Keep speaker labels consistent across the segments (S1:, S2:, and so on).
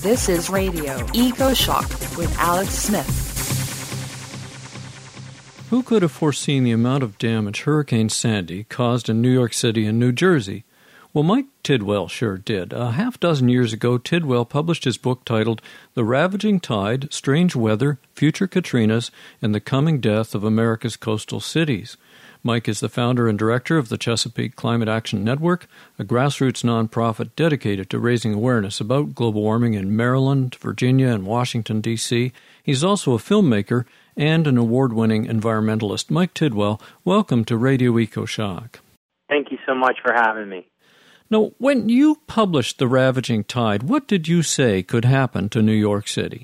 S1: This is Radio Eco Shock with Alex Smith.
S2: Who could have foreseen the amount of damage Hurricane Sandy caused in New York City and New Jersey? Well, Mike Tidwell sure did. A half dozen years ago, Tidwell published his book titled The Ravaging Tide, Strange Weather, Future Katrinas, and the Coming Death of America's Coastal Cities. Mike is the founder and director of the Chesapeake Climate Action Network, a grassroots nonprofit dedicated to raising awareness about global warming in Maryland, Virginia, and Washington, D.C. He's also a filmmaker and an award-winning environmentalist. Mike Tidwell, welcome to Radio Eco Shock.
S3: Thank you so much for having me.
S2: Now, when you published The Ravaging Tide, what did you say could happen to New York City?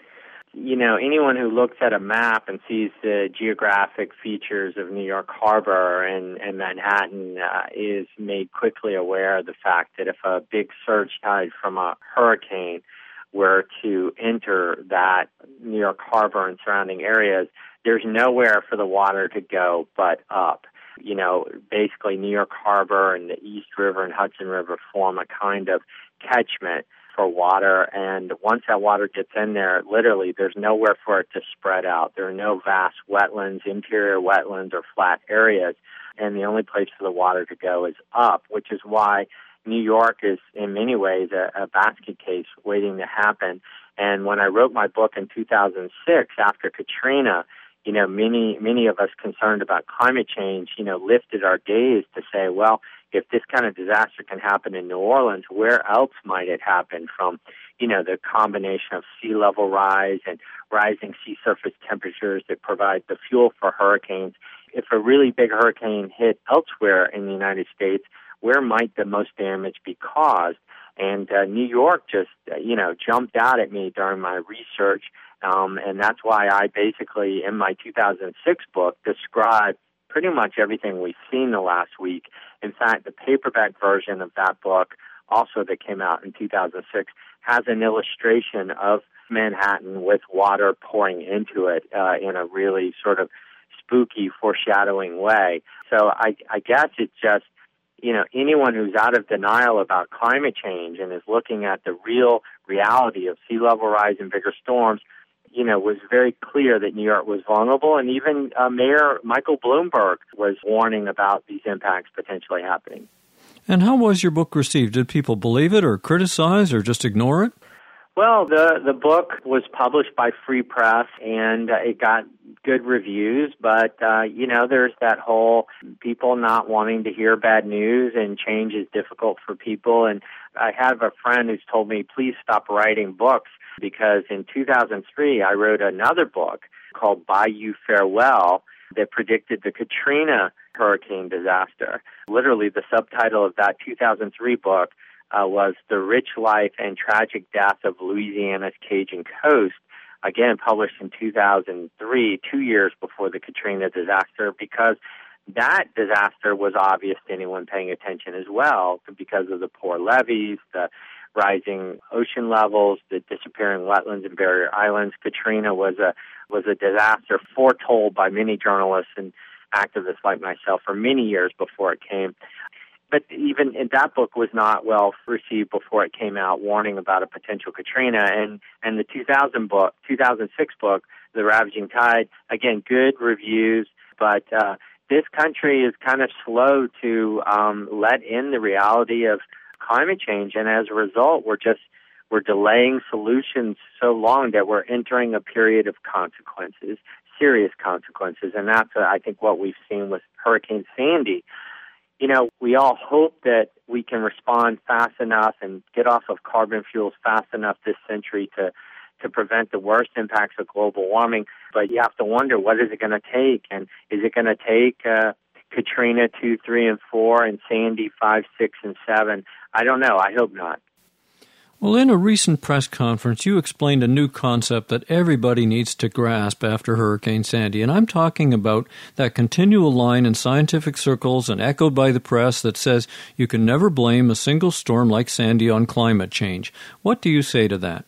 S3: You know, anyone who looks at a map and sees the geographic features of New York Harbor and Manhattan is made quickly aware of the fact that if a big surge tide from a hurricane were to enter that New York Harbor and surrounding areas, there's nowhere for the water to go but up. You know, basically New York Harbor and the East River and Hudson River form a kind of catchment for water, and once that water gets in there, literally there's nowhere for it to spread out. There are no vast wetlands, interior wetlands, or flat areas, and the only place for the water to go is up, which is why New York is in many ways a basket case waiting to happen. And when I wrote my book in 2006, after Katrina, you know, many of us concerned about climate change, you know, lifted our gaze to say, well, if this kind of disaster can happen in New Orleans, where else might it happen from, you know, the combination of sea level rise and rising sea surface temperatures that provide the fuel for hurricanes? If a really big hurricane hit elsewhere in the United States, where might the most damage be caused? And New York just, you know, jumped out at me during my research. And that's why I basically, in my 2006 book, describe pretty much everything we've seen the last week. In fact, the paperback version of that book, also that came out in 2006, has an illustration of Manhattan with water pouring into it in a really sort of spooky, foreshadowing way. So I guess it's just, you know, anyone who's out of denial about climate change and is looking at the real reality of sea level rise and bigger storms, you know, was very clear that New York was vulnerable, and even Mayor Michael Bloomberg was warning about these impacts potentially happening.
S2: And how was your book received? Did people believe it or criticize or just ignore it?
S3: Well, the book was published by Free Press, and it got good reviews, but, you know, there's that whole people not wanting to hear bad news, and change is difficult for people. And I have a friend who's told me, please stop writing books, because in 2003, I wrote another book called Bayou Farewell that predicted the Katrina hurricane disaster. Literally, the subtitle of that 2003 book was The Rich Life and Tragic Death of Louisiana's Cajun Coast, again published in 2003, 2 years before the Katrina disaster, because that disaster was obvious to anyone paying attention as well, because of the poor levees, the rising ocean levels, the disappearing wetlands and barrier islands. Katrina was a disaster foretold by many journalists and activists like myself for many years before it came. But even that book was not well received before it came out, warning about a potential Katrina. And the 2006 book, The Ravaging Tide, again, good reviews, but this country is kind of slow to let in the reality of climate change, and as a result, we're delaying solutions so long that we're entering a period of consequences, serious consequences, and that's, I think, what we've seen with Hurricane Sandy. You know, we all hope that we can respond fast enough and get off of carbon fuels fast enough this century to prevent the worst impacts of global warming, but you have to wonder, what is it going to take, and is it going to take Katrina 2, 3, and 4, and Sandy 5, 6, and 7? I don't know. I hope not.
S2: Well, in a recent press conference, you explained a new concept that everybody needs to grasp after Hurricane Sandy, and I'm talking about that continual line in scientific circles and echoed by the press that says you can never blame a single storm like Sandy on climate change. What do you say to that?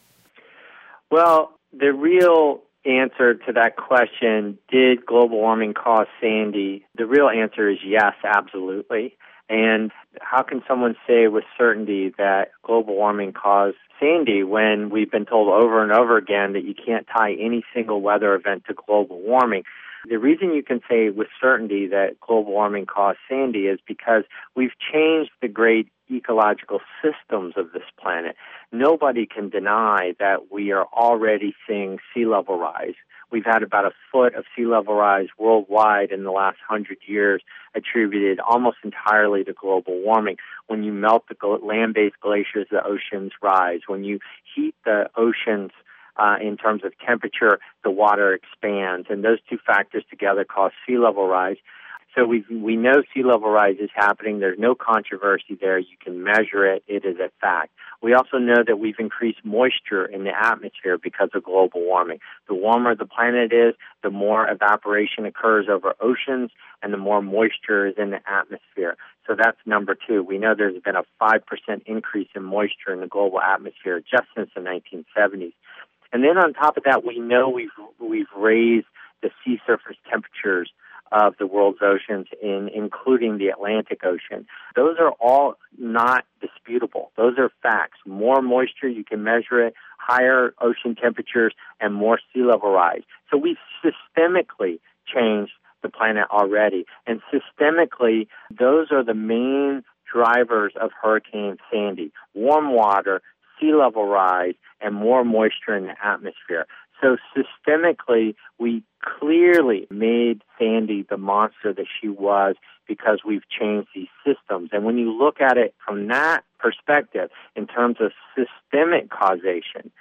S3: Well, the real answer to that question, did global warming cause Sandy? The real answer is yes, absolutely. And how can someone say with certainty that global warming caused Sandy when we've been told over and over again that you can't tie any single weather event to global warming? The reason you can say with certainty that global warming caused Sandy is because we've changed the great ecological systems of this planet. Nobody can deny that we are already seeing sea level rise. We've had about a foot of sea level rise worldwide in the last 100 years, attributed almost entirely to global warming. When you melt the land-based glaciers, the oceans rise. When you heat the oceans in terms of temperature, the water expands. And those two factors together cause sea level rise. So we know sea level rise is happening. There's no controversy there. You can measure it. It is a fact. We also know that we've increased moisture in the atmosphere because of global warming. The warmer the planet is, the more evaporation occurs over oceans, and the more moisture is in the atmosphere. So that's number two. We know there's been a 5% increase in moisture in the global atmosphere just since the 1970s. And then on top of that, we know we've raised the sea surface temperatures of the world's oceans, including the Atlantic Ocean. Those are all not disputable. Those are facts. More moisture, you can measure it, higher ocean temperatures, and more sea level rise. So we've systemically changed the planet already. And systemically, those are the main drivers of Hurricane Sandy: warm water, sea level rise, and more moisture in the atmosphere. So systemically, we clearly made Sandy the monster that she was because we've changed these systems. And when you look at it from that perspective, in terms of systemic causation,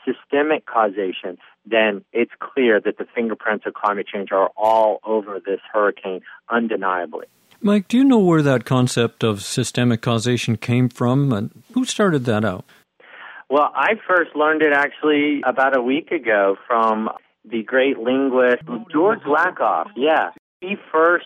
S3: then it's clear that the fingerprints of climate change are all over this hurricane, undeniably.
S2: Mike, do you know where that concept of systemic causation came from, and who started that out?
S3: Well, I first learned it actually about a week ago from the great linguist George Lakoff. Yeah. He first,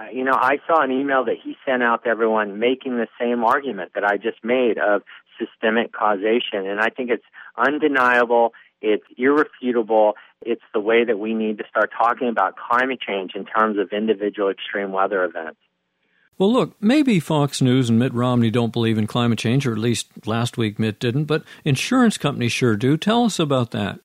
S3: I saw an email that he sent out to everyone making the same argument that I just made of systemic causation. And I think it's undeniable. It's irrefutable. It's the way that we need to start talking about climate change in terms of individual extreme weather events.
S2: Well, look, maybe Fox News and Mitt Romney don't believe in climate change, or at least last week Mitt didn't, but insurance companies sure do. Tell us about that.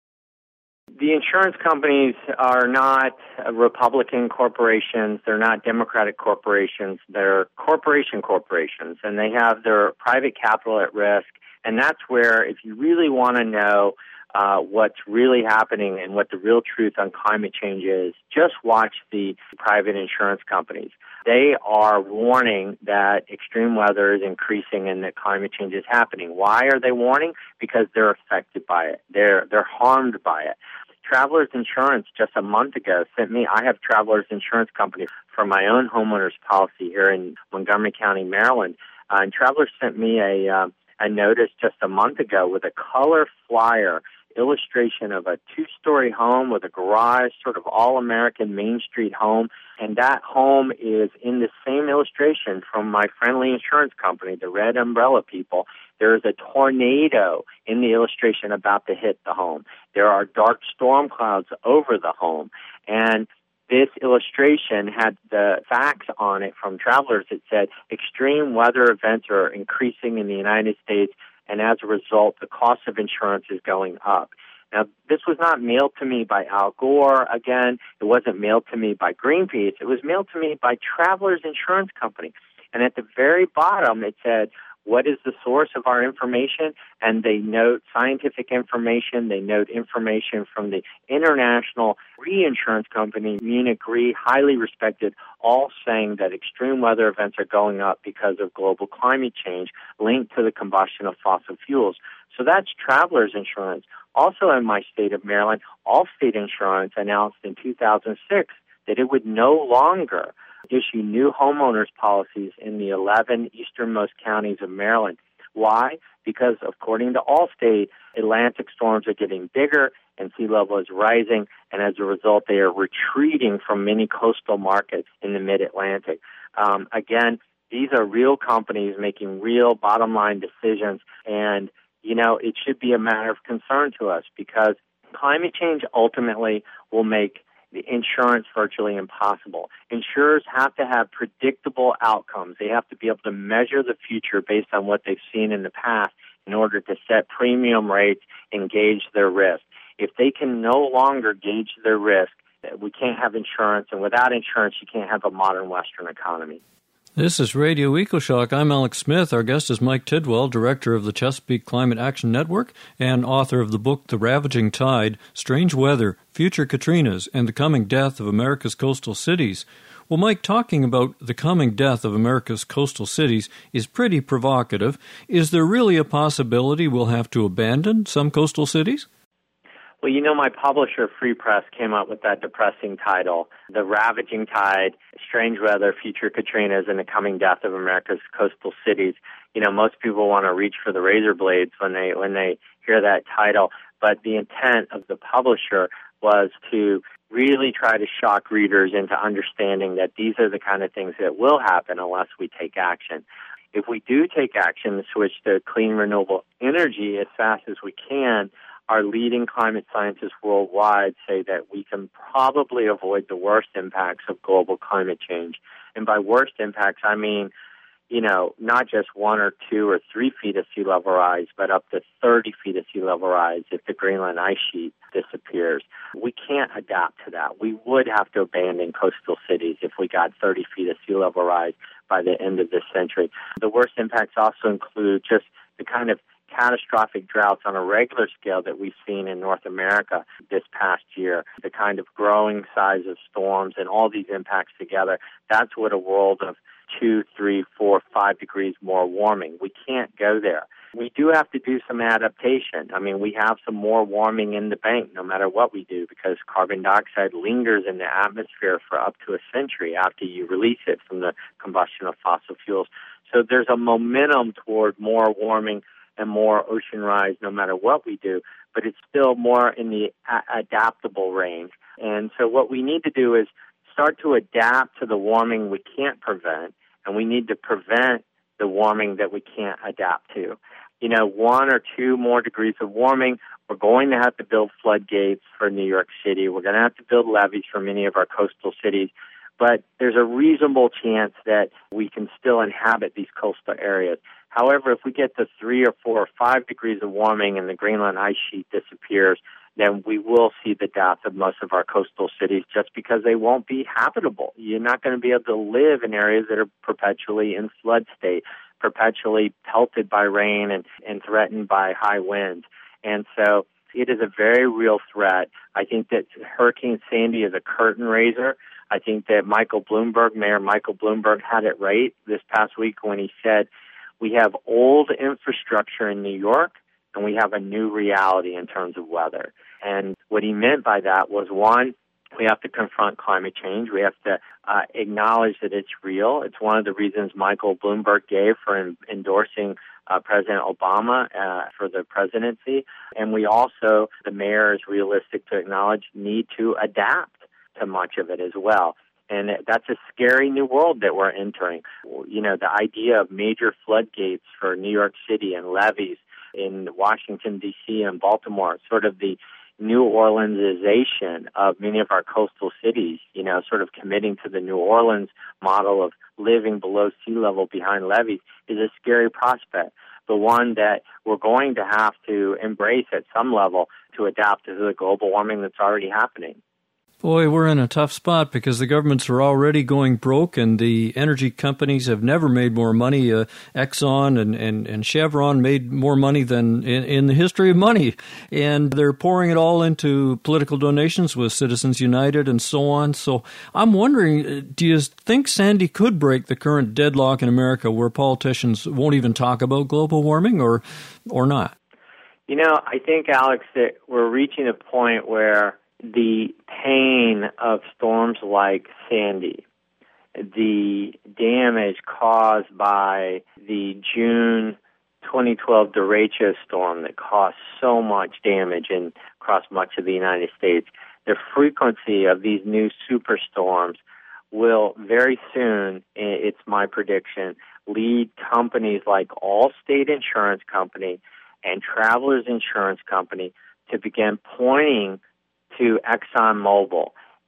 S3: The insurance companies are not Republican corporations. They're not Democratic corporations. They're corporations, and they have their private capital at risk. And that's where, if you really want to know what's really happening and what the real truth on climate change is, just watch the private insurance companies. They are warning that extreme weather is increasing and that climate change is happening. Why are they warning? Because they're affected by it. They're harmed by it. Travelers Insurance just a month ago sent me, I have Travelers Insurance Company for my own homeowners policy here in Montgomery County, Maryland. And Travelers sent me a notice just a month ago with a color flyer illustration of a two-story home with a garage, sort of all-American Main Street home. And that home is in the same illustration from my friendly insurance company, the Red Umbrella people. There is a tornado in the illustration about to hit the home. There are dark storm clouds over the home. And this illustration had the facts on it from Travelers that said extreme weather events are increasing in the United States, and as a result, the cost of insurance is going up. Now, this was not mailed to me by Al Gore. Again, it wasn't mailed to me by Greenpeace. It was mailed to me by Travelers Insurance Company. And at the very bottom, it said, what is the source of our information? And they note scientific information. They note information from the international reinsurance company, Munich Re, highly respected, all saying that extreme weather events are going up because of global climate change linked to the combustion of fossil fuels. So that's Travelers Insurance. Also in my state of Maryland, Allstate Insurance announced in 2006 that it would no longer issue new homeowners policies in the 11 easternmost counties of Maryland. Why? Because according to Allstate, Atlantic storms are getting bigger and sea level is rising, and as a result, they are retreating from many coastal markets in the mid-Atlantic. Again, these are real companies making real bottom-line decisions, and, it should be a matter of concern to us because climate change ultimately will make the insurance virtually impossible. Insurers have to have predictable outcomes. They have to be able to measure the future based on what they've seen in the past in order to set premium rates and gauge their risk. If they can no longer gauge their risk, we can't have insurance, and without insurance, you can't have a modern Western economy.
S2: This is Radio EcoShock. I'm Alex Smith. Our guest is Mike Tidwell, director of the Chesapeake Climate Action Network and author of the book The Ravaging Tide, Strange Weather, Future Katrinas, and the Coming Death of America's Coastal Cities. Well, Mike, talking about the coming death of America's coastal cities is pretty provocative. Is there really a possibility we'll have to abandon some coastal cities?
S3: Well, you know, my publisher, Free Press, came up with that depressing title, The Ravaging Tide, Strange Weather, Future Katrinas, and the Coming Death of America's Coastal Cities. You know, most people want to reach for the razor blades when they hear that title, but the intent of the publisher was to really try to shock readers into understanding that these are the kind of things that will happen unless we take action. If we do take action to switch to clean, renewable energy as fast as we can, our leading climate scientists worldwide say that we can probably avoid the worst impacts of global climate change. And by worst impacts, I mean, you know, not just 1 or 2 or 3 feet of sea level rise, but up to 30 feet of sea level rise if the Greenland ice sheet disappears. We can't adapt to that. We would have to abandon coastal cities if we got 30 feet of sea level rise by the end of this century. The worst impacts also include just the kind of catastrophic droughts on a regular scale that we've seen in North America this past year, the kind of growing size of storms and all these impacts together. That's what a world of 2, 3, 4, 5 degrees more warming. We can't go there. We do have to do some adaptation. I mean, we have some more warming in the bank no matter what we do because carbon dioxide lingers in the atmosphere for up to a century after you release it from the combustion of fossil fuels. So there's a momentum toward more warming and more ocean rise no matter what we do, but it's still more in the adaptable range. And so what we need to do is start to adapt to the warming we can't prevent, and we need to prevent the warming that we can't adapt to. You know, 1 or 2 more degrees of warming, we're going to have to build floodgates for New York City. We're going to have to build levees for many of our coastal cities. But there's a reasonable chance that we can still inhabit these coastal areas. However, if we get to 3 or 4 or 5 degrees of warming and the Greenland ice sheet disappears, then we will see the death of most of our coastal cities just because they won't be habitable. You're not going to be able to live in areas that are perpetually in flood state, perpetually pelted by rain and threatened by high winds. And so it is a very real threat. I think that Hurricane Sandy is a curtain raiser. I think that Mayor Michael Bloomberg had it right this past week when he said, we have old infrastructure in New York, and we have a new reality in terms of weather. And what he meant by that was, one, we have to confront climate change. We have to acknowledge that it's real. It's one of the reasons Michael Bloomberg gave for endorsing President Obama for the presidency. And we also, the mayor is realistic to acknowledge, need to adapt to much of it as well. And that's a scary new world that we're entering. You know, the idea of major floodgates for New York City and levees in Washington, D.C. and Baltimore, sort of the New Orleansization of many of our coastal cities, you know, sort of committing to the New Orleans model of living below sea level behind levees is a scary prospect, but one that we're going to have to embrace at some level to adapt to the global warming that's already happening.
S2: Boy, we're in a tough spot because the governments are already going broke and the energy companies have never made more money. Exxon and Chevron made more money than in the history of money. And they're pouring it all into political donations with Citizens United and so on. So I'm wondering, do you think Sandy could break the current deadlock in America where politicians won't even talk about global warming or not?
S3: You know, I think, Alex, that we're reaching a point where the pain of storms like Sandy, the damage caused by the June 2012 derecho storm that caused so much damage across much of the United States, the frequency of these new superstorms will very soon, it's my prediction, lead companies like Allstate Insurance Company and Travelers Insurance Company to begin pointing to ExxonMobil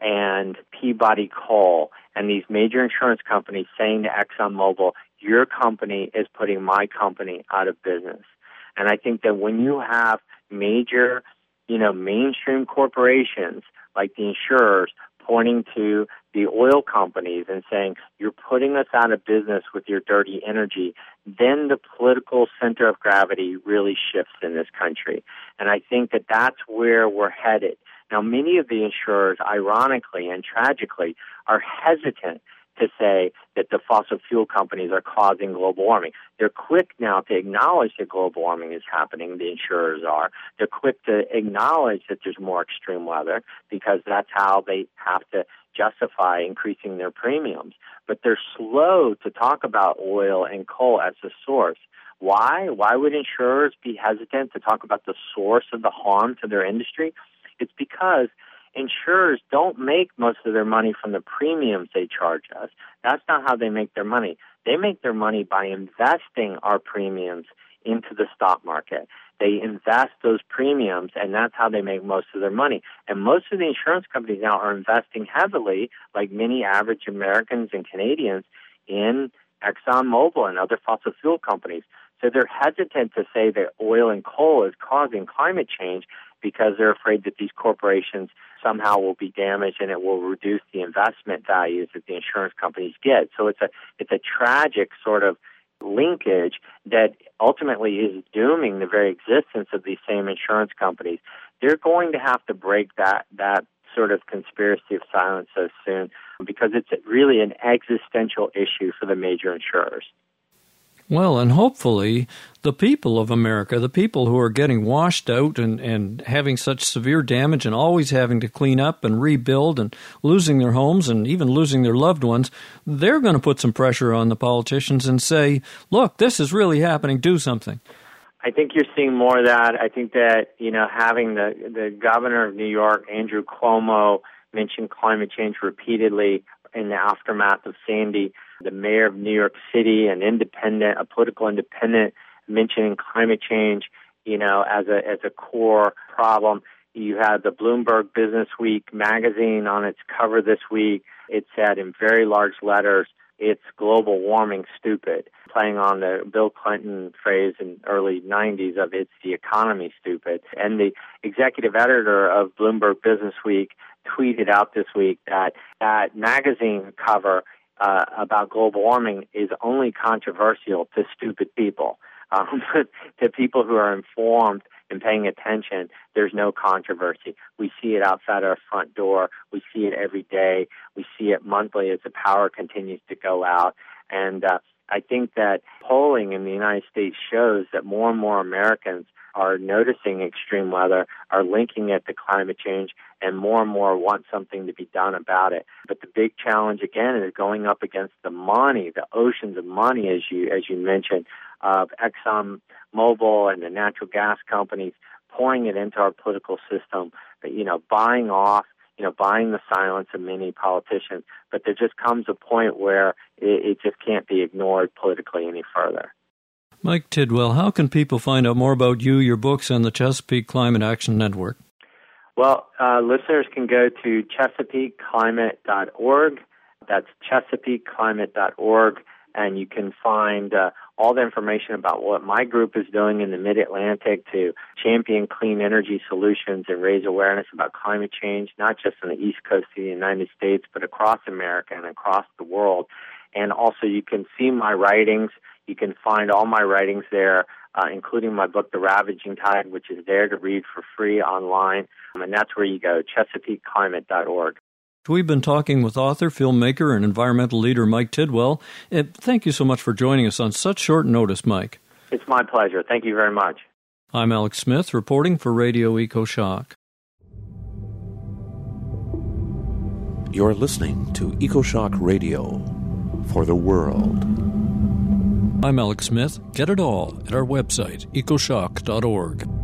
S3: and Peabody Coal and these major insurance companies saying to ExxonMobil, your company is putting my company out of business. And I think that when you have major, mainstream corporations like the insurers pointing to the oil companies and saying, you're putting us out of business with your dirty energy, then the political center of gravity really shifts in this country. And I think that that's where we're headed. Now, many of the insurers, ironically and tragically, are hesitant to say that the fossil fuel companies are causing global warming. They're quick now to acknowledge that global warming is happening, the insurers are. They're quick to acknowledge that there's more extreme weather because that's how they have to justify increasing their premiums. But they're slow to talk about oil and coal as the source. Why? Why would insurers be hesitant to talk about the source of the harm to their industry? It's because insurers don't make most of their money from the premiums they charge us. That's not how they make their money. They make their money by investing our premiums into the stock market. They invest those premiums, and that's how they make most of their money. And most of the insurance companies now are investing heavily, like many average Americans and Canadians, in ExxonMobil and other fossil fuel companies. So they're hesitant to say that oil and coal is causing climate change because they're afraid that these corporations somehow will be damaged and it will reduce the investment values that the insurance companies get. So it's a tragic sort of linkage that ultimately is dooming the very existence of these same insurance companies. They're going to have to break that sort of conspiracy of silence so soon because it's really an existential issue for the major insurers.
S2: Well, and hopefully the people of America, the people who are getting washed out and having such severe damage and always having to clean up and rebuild and losing their homes and even losing their loved ones, they're going to put some pressure on the politicians and say, look, this is really happening, do something.
S3: I think you're seeing more of that. I think that, having the governor of New York, Andrew Cuomo, mention climate change repeatedly in the aftermath of Sandy, the mayor of New York City, a political independent, mentioning climate change, as a core problem. You had the Bloomberg Business Week magazine on its cover this week. It said in very large letters, it's global warming stupid, playing on the Bill Clinton phrase in early 90s of it's the economy stupid. And the executive editor of Bloomberg Business Week tweeted out this week that magazine cover about global warming is only controversial to stupid people. To people who are informed and paying attention, there's no controversy. We see it outside our front door. We see it every day. We see it monthly as the power continues to go out. And I think that polling in the United States shows that more and more Americans are noticing extreme weather, are linking it to climate change, and more want something to be done about it. But the big challenge, again, is going up against the money, the oceans of money, as you mentioned, of ExxonMobil and the natural gas companies pouring it into our political system, buying the silence of many politicians. But there just comes a point where it just can't be ignored politically any further.
S2: Mike Tidwell, how can people find out more about you, your books, and the Chesapeake Climate Action Network?
S3: Well, listeners can go to ChesapeakeClimate.org. That's ChesapeakeClimate.org, and you can find all the information about what my group is doing in the Mid-Atlantic to champion clean energy solutions and raise awareness about climate change, not just on the East Coast of the United States, but across America and across the world. And also you can see my writings. You can find all my writings there, including my book, The Ravaging Tide, which is there to read for free online. And that's where you go, ChesapeakeClimate.org.
S2: We've been talking with author, filmmaker, and environmental leader Mike Tidwell. Thank you so much for joining us on such short notice, Mike.
S3: It's my pleasure. Thank you very much.
S2: I'm Alex Smith, reporting for Radio EcoShock.
S4: You're listening to EcoShock Radio for the world.
S2: I'm Alex Smith. Get it all at our website, ecoshock.org.